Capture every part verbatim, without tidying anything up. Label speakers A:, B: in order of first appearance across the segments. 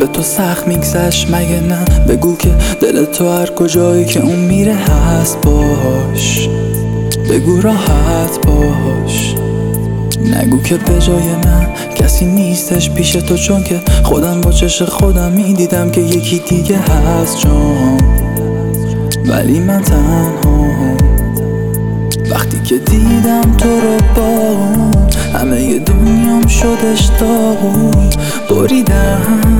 A: به تو سخت میگذشت مگه نه؟ بگو که دل تو هر کجایی که اون میره هست باش، بگو راحت باش. نگو که به جای من کسی نیستش پیش تو، چون که خودم با چش خودم میدیدم که یکی دیگه هست جان، ولی من تنها. وقتی که دیدم تو رو با اون، همه ی دنیام شدش داغون، بریدم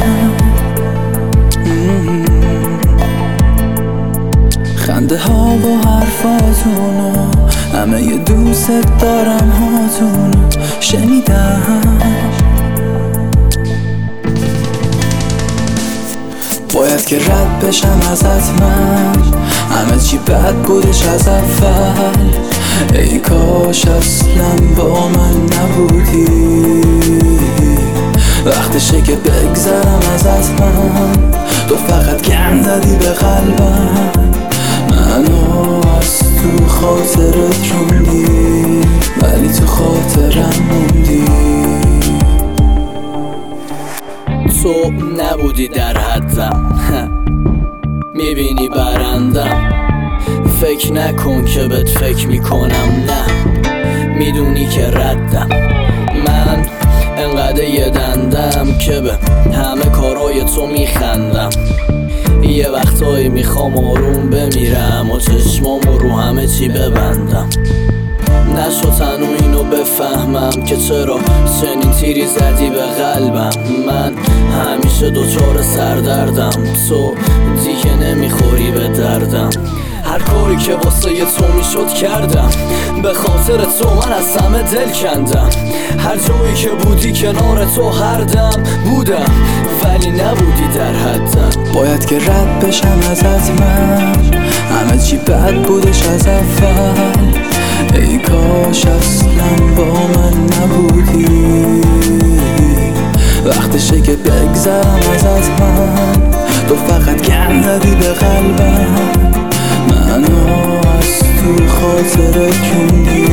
A: خنده ها و حرفاتونو، همه ی دوست دارم هاتونو شنیدم. باید که رد بشم ازت من، همه چی بد بودش از اول. ای کاش اصلا با من نبودی، وقتشه که بگذرم ازت من. تو فقط گند زدی به قلبم، منو از تو خاطرت روندی، ولی تو خاطرم موندی.
B: تو نبودی در حدم، میبینی برندم. فکر نکن که بهت فکر میکنم، نه میدونی که ردم. من انقدر یه دندم که به همه کارای تو میخندم. یه وقتایی میخوام آروم بمیرم و چشمامو رو همه چی ببندم. نشد تنو اینو بفهمم که چرا چنین تیری زدی به قلبم. من همیشه دوچار سردردم، تو دیگه نمیخوری به دردم. هر کاری که واسه تو میشد کردم، به خاطر تو من از همه دل کندم. هر جایی که بودی کنار تو هر دم بودم، ولی نبودی در حدم.
A: باید که رد بشم ازت من، همه چی بد بودش از اول. ای کاش اصلا با من نبودی، وقتشه که بگذرم ازت من. تو فقط گند زدی به قلبم، منو از تو خاطرت روندی.